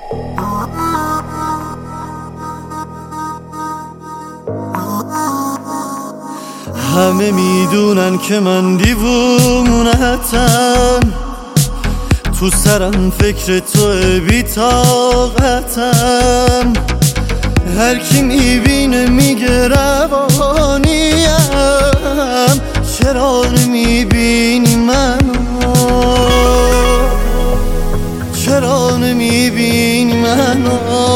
همه میدونن که من دیوونتم، تو سرم فکر تو بی طاقتم. هر کی میبینه میگه روانیم، چرا نمیبینی منو؟ چرا نمیبینی منو؟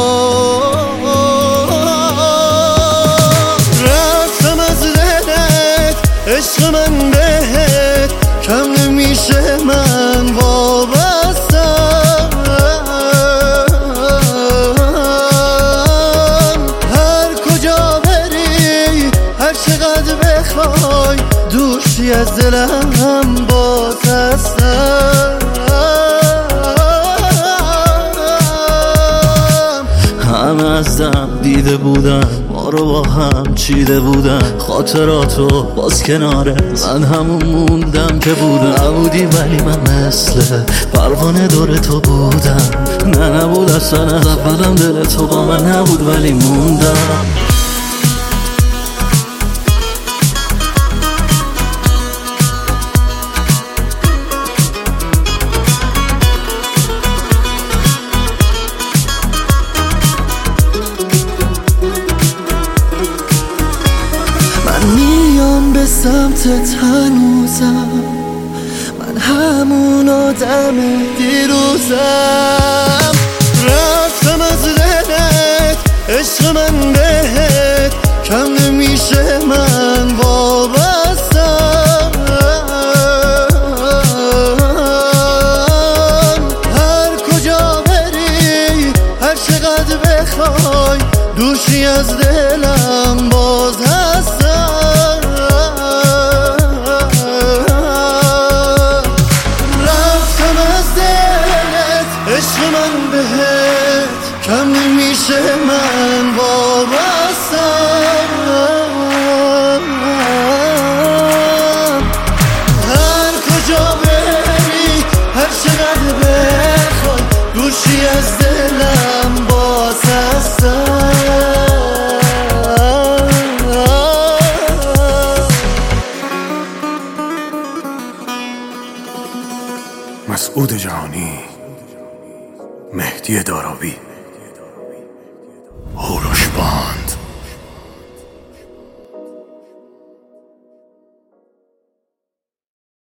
رفتم از دلت، عشق من بهت کم نمیشه، من وابستم. هر کجا بری، هر چقدر بخوای، دوشی از دلم باز هستم. همه از دم دیده بودن، ما رو با هم چیده بودن، خاطراتو باز کناره من همون موندم که بودم. نبودی ولی من مثل پروانه دور تو بودم. نبود اصلا از اولم دل تو با من نبود ولی موندم. میام به سمتت هنوزم، من همون آدم دیروزم. رفتم از دلت، عشق من بهت کم نمیشه، من وابستم. هر کجا بری، هر چقدر بخوای، دوشی از دلم باز هستم. عشق من بهت کم نمیشه، من وابستم. هر کجا بری، هر چقدر بخوای، دوشی از دلم باز هستم. مسعود جهانی، مهدی داراوی.